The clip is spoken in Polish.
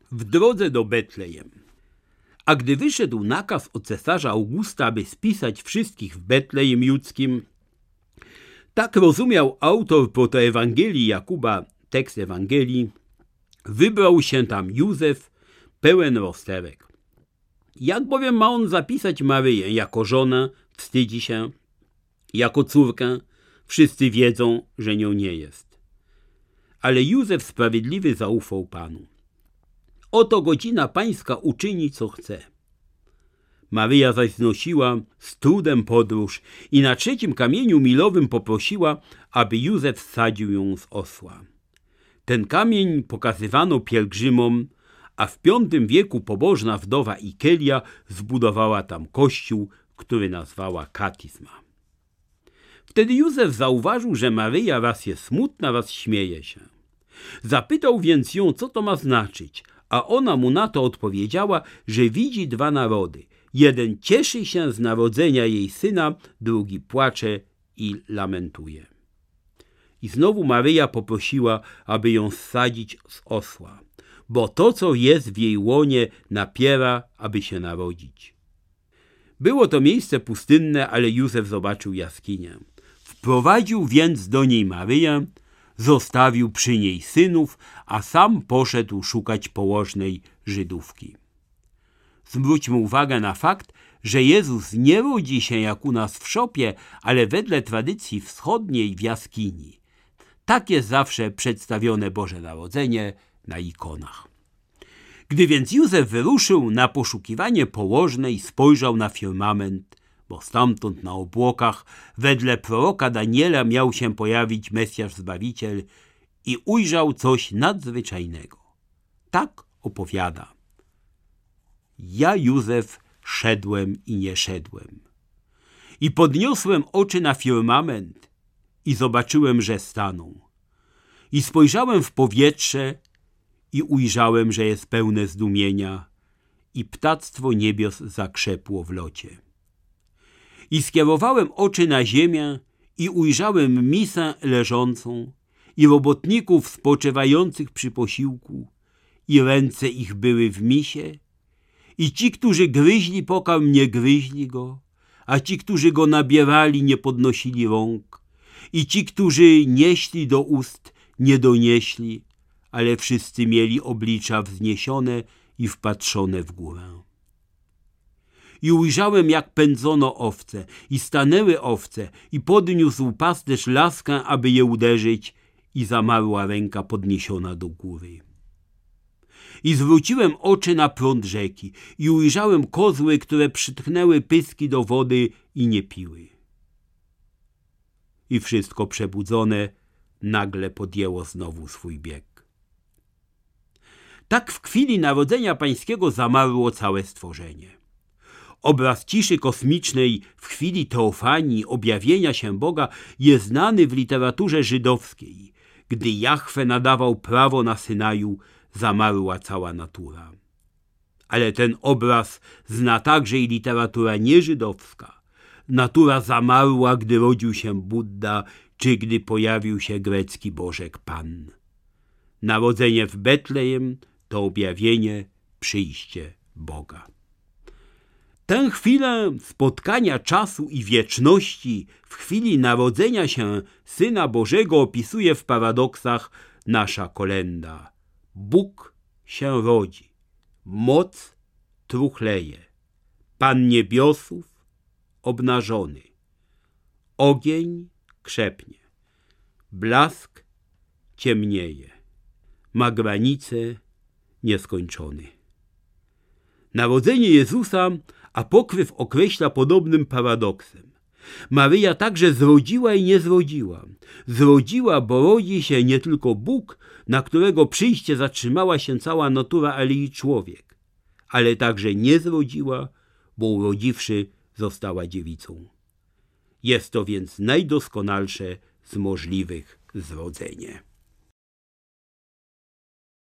w drodze do Betlejem. A gdy wyszedł nakaz od cesarza Augusta, aby spisać wszystkich w Betlejem Judzkim, tak rozumiał autor protoewangelii Jakuba tekst Ewangelii, wybrał się tam Józef, pełen rozterek. Jak bowiem ma on zapisać Maryję jako żonę, wstydzi się, jako córkę, wszyscy wiedzą, że nią nie jest. Ale Józef sprawiedliwy zaufał Panu. Oto godzina pańska uczyni, co chce. Maryja zaś znosiła z trudem podróż i na 3. kamieniu milowym poprosiła, aby Józef wsadził ją z osła. Ten kamień pokazywano pielgrzymom, a w V wieku pobożna wdowa Ikelia zbudowała tam kościół, który nazwała Katisma. Wtedy Józef zauważył, że Maryja raz jest smutna, raz śmieje się. Zapytał więc ją, co to ma znaczyć, a ona mu na to odpowiedziała, że widzi 2 narody. Jeden cieszy się z narodzenia jej syna, drugi płacze i lamentuje. I znowu Maryja poprosiła, aby ją zsadzić z osła, bo to, co jest w jej łonie, napiera, aby się narodzić. Było to miejsce pustynne, ale Józef zobaczył jaskinię. Wprowadził więc do niej Maryję, zostawił przy niej synów, a sam poszedł szukać położnej Żydówki. Zwróćmy uwagę na fakt, że Jezus nie rodzi się jak u nas w szopie, ale wedle tradycji wschodniej w jaskini. Tak jest zawsze przedstawione Boże Narodzenie na ikonach. Gdy więc Józef wyruszył na poszukiwanie położnej, spojrzał na firmament, bo stamtąd na obłokach wedle proroka Daniela miał się pojawić Mesjasz Zbawiciel i ujrzał coś nadzwyczajnego. Tak opowiada. Ja, Józef, szedłem i nie szedłem. I podniosłem oczy na firmament i zobaczyłem, że staną. I spojrzałem w powietrze i ujrzałem, że jest pełne zdumienia i ptactwo niebios zakrzepło w locie. I skierowałem oczy na ziemię i ujrzałem misę leżącą i robotników spoczywających przy posiłku i ręce ich były w misie i ci, którzy gryźli pokarm, nie gryźli go, a ci, którzy go nabierali, nie podnosili rąk i ci, którzy nieśli do ust, nie donieśli, ale wszyscy mieli oblicza wzniesione i wpatrzone w górę. I ujrzałem, jak pędzono owce, i stanęły owce, i podniósł pasterz laskę, aby je uderzyć, i zamarła ręka podniesiona do góry. I zwróciłem oczy na prąd rzeki, i ujrzałem kozły, które przytknęły pyski do wody i nie piły. I wszystko przebudzone nagle podjęło znowu swój bieg. Tak w chwili narodzenia pańskiego zamarło całe stworzenie. Obraz ciszy kosmicznej w chwili teofanii, objawienia się Boga jest znany w literaturze żydowskiej. Gdy Jahwe nadawał prawo na Synaju, zamarła cała natura. Ale ten obraz zna także i literatura nieżydowska. Natura zamarła, gdy rodził się Budda, czy gdy pojawił się grecki bożek Pan. Narodzenie w Betlejem to objawienie, przyjście Boga. Tę chwilę spotkania czasu i wieczności w chwili narodzenia się Syna Bożego opisuje w paradoksach nasza kolenda. Bóg się rodzi, moc truchleje, Pan niebiosów obnażony, ogień krzepnie, blask ciemnieje, ma granice nieskończony. Narodzenie Jezusa Apokryf określa podobnym paradoksem. Maryja także zrodziła i nie zrodziła. Zrodziła, bo rodzi się nie tylko Bóg, na którego przyjście zatrzymała się cała natura, ale i człowiek. Ale także nie zrodziła, bo urodziwszy została dziewicą. Jest to więc najdoskonalsze z możliwych zrodzenie.